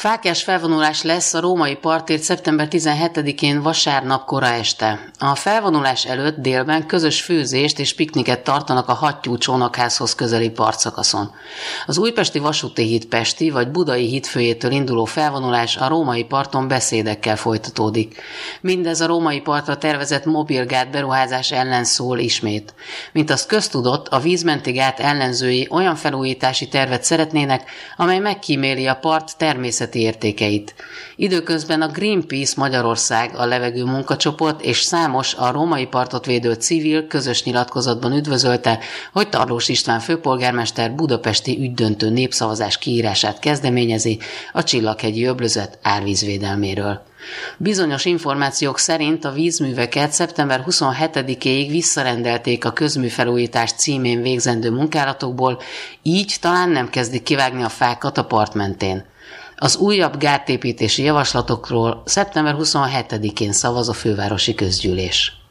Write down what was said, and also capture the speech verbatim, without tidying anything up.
Fáklyás felvonulás lesz a római partért szeptember tizenhetedikén vasárnap kora este. A felvonulás előtt délben közös főzést és pikniket tartanak a Hattyú csónakházhoz közeli partszakaszon. Az újpesti vasúti híd pesti vagy budai hídfőjétől induló felvonulás a római parton beszédekkel folytatódik. Mindez a római partra tervezett mobilgát beruházás ellen szól ismét. Mint azt köztudott, a vízmenti gát ellenzői olyan felújítási tervet szeretnének, amely megkíméli a part természeti értékeit. Időközben a Greenpeace Magyarország, a levegő munkacsoport és számos a római partot védő civil közös nyilatkozatban üdvözölte, hogy Tarlós István főpolgármester budapesti ügydöntő népszavazás kiírását kezdeményezi a Csillaghegyi öblözet árvízvédelméről. Bizonyos információk szerint a vízműveket szeptember huszonhetedikéig visszarendelték a közműfelújítás címén végzendő munkálatokból, így talán nem kezdik kivágni a fákat a part mentén. Az újabb gátépítési javaslatokról szeptember huszonhetedikén szavaz a fővárosi közgyűlés.